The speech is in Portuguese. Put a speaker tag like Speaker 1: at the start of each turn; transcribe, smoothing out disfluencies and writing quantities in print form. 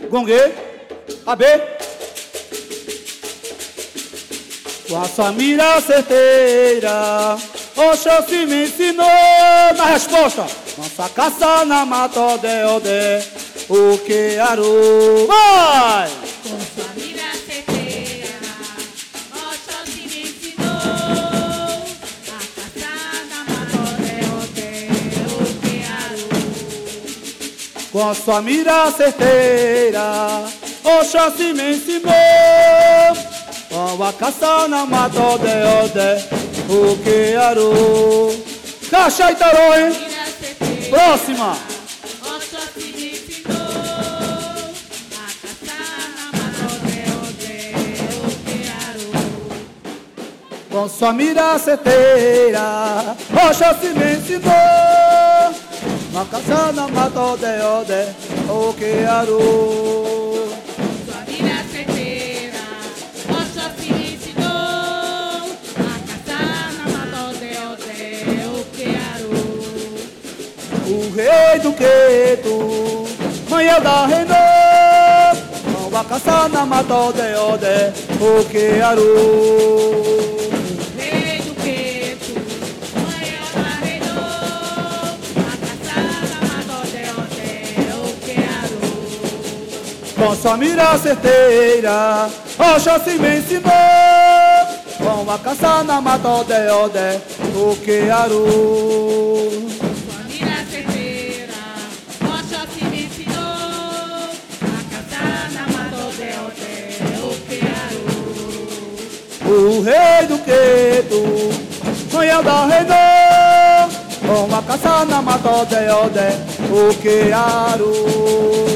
Speaker 1: Gongue, AB. Com a sua mira certeira, Oxóssi me ensinou. Na resposta, nossa caça na mata, ode, ode, o que aru. Vai!
Speaker 2: Com sua mira certeira, Oxóssi me ensinou a caçar na mata, ode, ode, o que aru.
Speaker 1: Com a sua mira certeira, Oxóssi me ensinou. Com a caça na mata, ode, ode, o que aru. Caixa e tarô, hein?
Speaker 2: Mira certeira,
Speaker 1: Próxima.
Speaker 2: Oxóssi me ensinou a caçar na mata, ode, ode, o que aru.
Speaker 1: Com sua mira certeira, Oxóssi me ensinou. Na caça na mata, ode, ode, o que aru.
Speaker 2: Sua mira certeira, Oxóssi me ensinou a caçar na mata, ode, ode, o que aru.
Speaker 1: O rei do Queto, manhã da Renan, não vai caçar na mata, ode, ode, o que aru.
Speaker 2: Rei do Queto, manhã da Renan, a caçar na mata, ode, ode, o que aru.
Speaker 1: Com sua mira certeira, Oxóssi me ensinou. Com a caça na mata, ode, ode, o que aru.
Speaker 2: Sua mira certeira, Oxóssi me ensinou a caçar na mata, ode, ode, o que aru.
Speaker 1: O rei do Queto, manhã da Renan, com a caça na mata, ode, ode, o que aru.